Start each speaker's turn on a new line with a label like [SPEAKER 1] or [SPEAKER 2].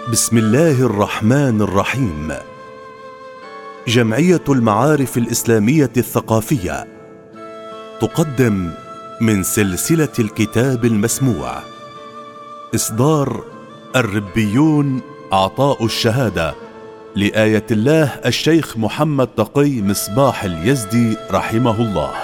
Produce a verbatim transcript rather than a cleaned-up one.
[SPEAKER 1] بسم الله الرحمن الرحيم. جمعية المعارف الإسلامية الثقافية تقدم من سلسلة الكتاب المسموع إصدار الربيون أعطاء الشهادة لآية الله الشيخ محمد تقي مصباح اليزدي رحمه الله.